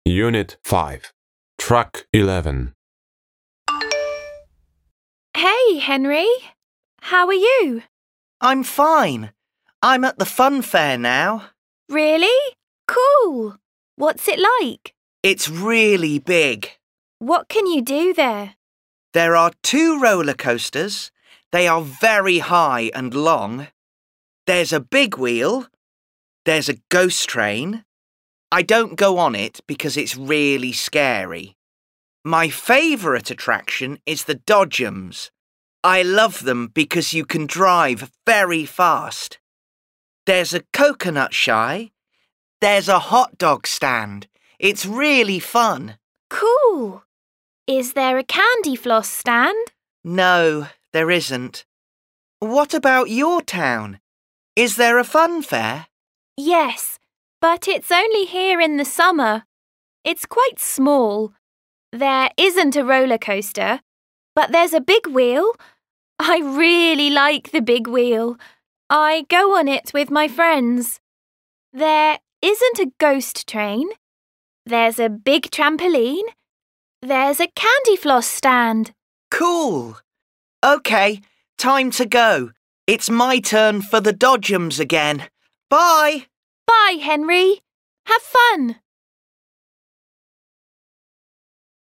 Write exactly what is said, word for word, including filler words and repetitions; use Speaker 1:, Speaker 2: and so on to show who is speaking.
Speaker 1: Unit five. Track eleven.
Speaker 2: Hey, Henry. How are you?
Speaker 3: I'm fine. I'm at the fun fair now.
Speaker 2: Really? Cool. What's it like?
Speaker 3: It's really big.
Speaker 2: What can you do there?
Speaker 3: There are two roller coasters. They are very high and long. There's a big wheel. There's a ghost train. I don't go on it because it's really scary. My favourite attraction is the Dodgems. I love them because you can drive very fast. There's a coconut shy. There's a hot dog stand. It's really fun.
Speaker 2: Cool. Is there a candy floss stand?
Speaker 3: No, there isn't. What about your town? Is there a fun fair?
Speaker 2: Yes, but it's only here in the summer. It's quite small. There isn't a roller coaster, but there's a big wheel. I really like the big wheel. I go on it with my friends. There isn't a ghost train. There's a big trampoline. There's a candy floss stand.
Speaker 3: Cool. OK, time to go. It's my turn for the Dodgems again. Bye.
Speaker 2: Bye, Henry. Have fun.